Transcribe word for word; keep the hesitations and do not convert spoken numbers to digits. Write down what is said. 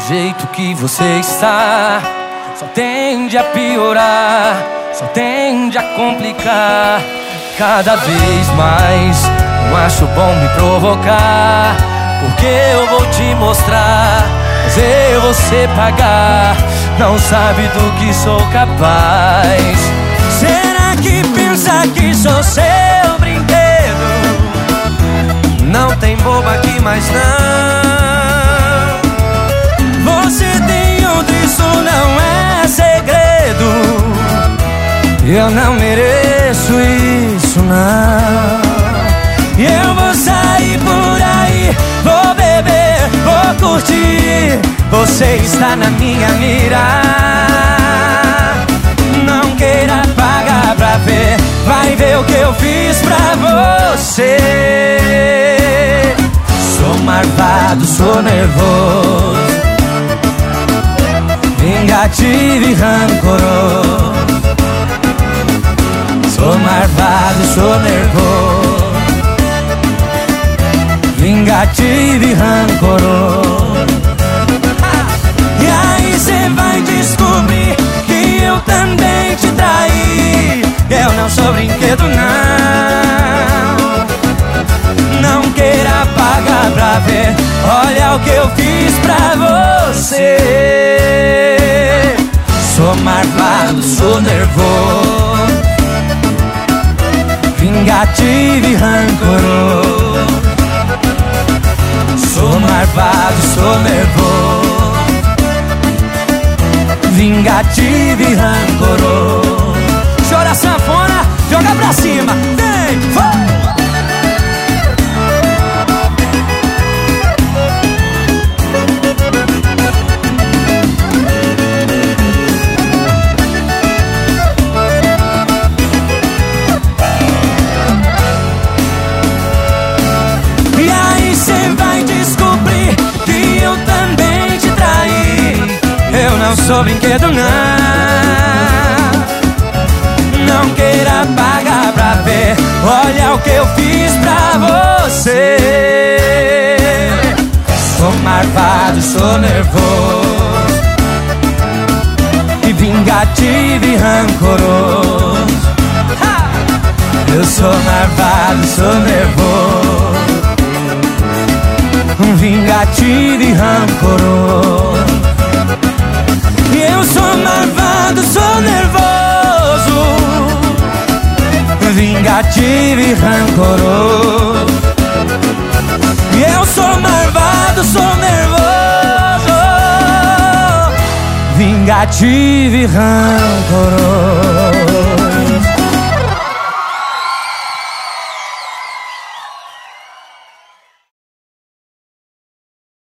jeito que você está só tende a piorar, só tende a complicar. Cada vez mais não acho bom me provocar, porque eu vou te mostrar, fazer você pagar. Não sabe do que sou capaz. Será que pensa que sou seu brinquedo? Não tem boba aqui, mas não. Você tem outro, isso não é segredo. Eu não mereço isso, não. E eu vou sair por aí, vou beber, vou curtir. Você está na minha mira. Não queira pagar pra ver, vai ver o que eu fiz pra você. Sou marvado, sou nervoso, vingativo e rancoroso. Sou marvado, sou nervoso, vingativo e rancoroso. E aí cê vai descobrir que eu também te traí. Eu não sou brinquedo, não. Não queira pagar pra ver, olha o que eu fiz pra você. Sou marvado, sou nervoso, vingativo e rancoroso. Sou marvado, sou nervoso, vingativo e rancoroso. Chora sanfona, joga pra cima, vem, vai! Não sou brinquedo, não. Não queira pagar pra ver, olha o que eu fiz pra você. Sou marvado, sou nervoso, e vingativo e rancoroso. Ha! Eu sou marvado, sou nervoso, vingativo e rancoroso. Eu sou marvado, sou nervoso, vingativo e rancoroso. Eu sou marvado, sou nervoso, vingativo e rancoroso.